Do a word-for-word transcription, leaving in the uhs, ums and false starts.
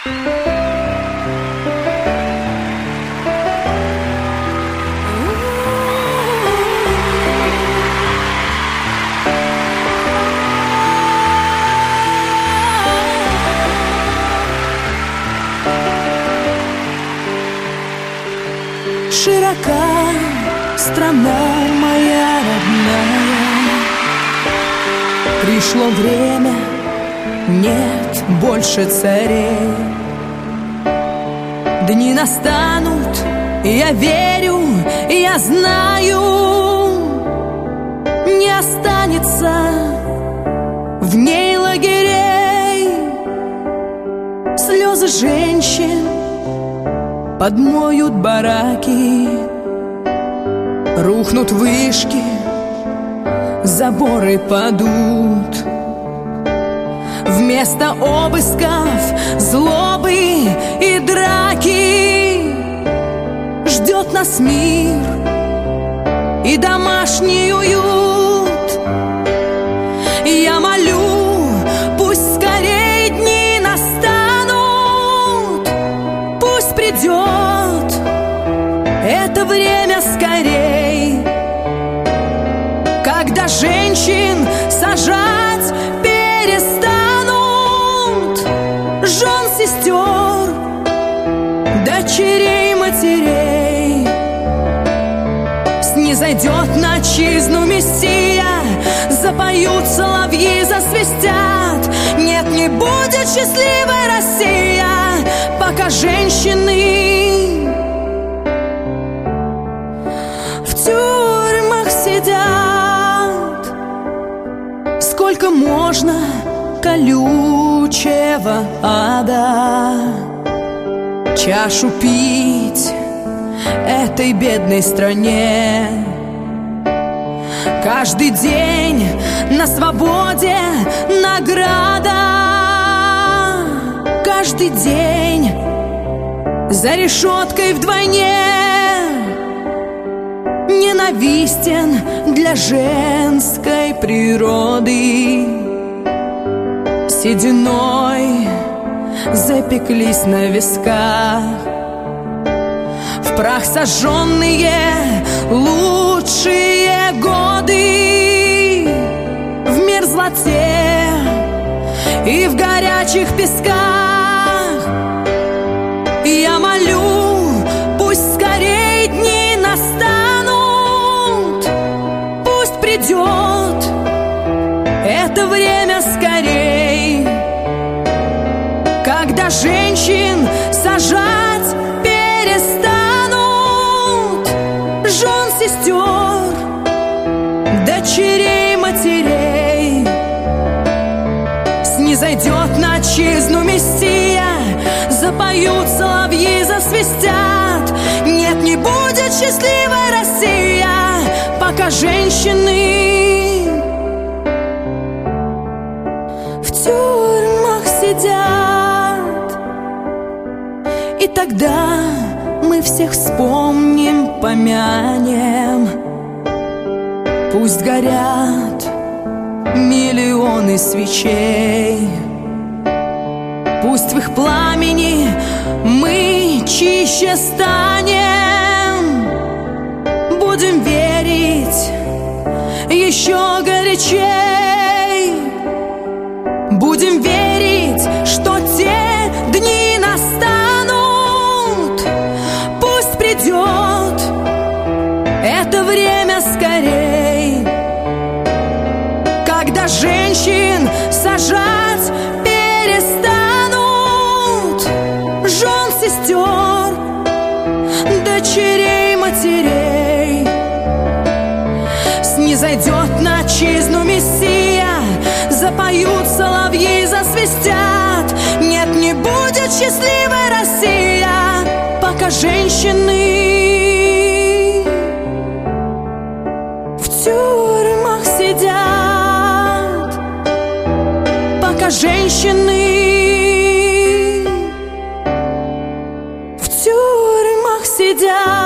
Широка страна моя родная, пришло время, нет больше царей. Дни настанут, я верю, я знаю, не останется в ней лагерей. Слезы женщин подмоют бараки, рухнут вышки, заборы падут. Вместо обысков, злобы и драки ждет нас мир и домашний уют. Я молю, пусть скорее дни настанут, пусть придет это время скорей, когда женщин сажать перестанут, жен, сестер, дочерей, матерей. Снизойдет на отчизну Мессия, запоют соловьи, засвистят. Нет, не будет счастливой Россия, пока женщины в тюрьмах сидят. Сколько можно колючего ада чашу пить этой бедной стране? Каждый день на свободе награда, каждый день за решеткой вдвойне ненавистен для женской природы. Сединой запеклись на висках, в прах сожженные лучшие годы, в мерзлоте и в горячих песках. Я молю, пусть скорее дни настанут, пусть придет это время скорей, когда женщин сажать перестанут, жен, сестер, дочерей, матерей. Снизойдет на отчизну Мессия, запоют соловьи, засвистят. Нет, не будет счастливой Россия, пока женщины в тюрьмах сидят. И тогда мы всех вспомним, помянем. Пусть горят миллионы свечей, пусть в их пламени мы чище станем. Будем верить еще горячей, будем верить, что те дни настанут, пусть придет это время скорей, когда женщин сажать перестанут, жен, сестер, дочерей, матерей. Снизойдет на отчизну Мессия, запоют соловьи, засвистят. Нет, не будет счастливой Россия, пока женщины в тюрьмах сидят, пока женщины в тюрьмах сидят.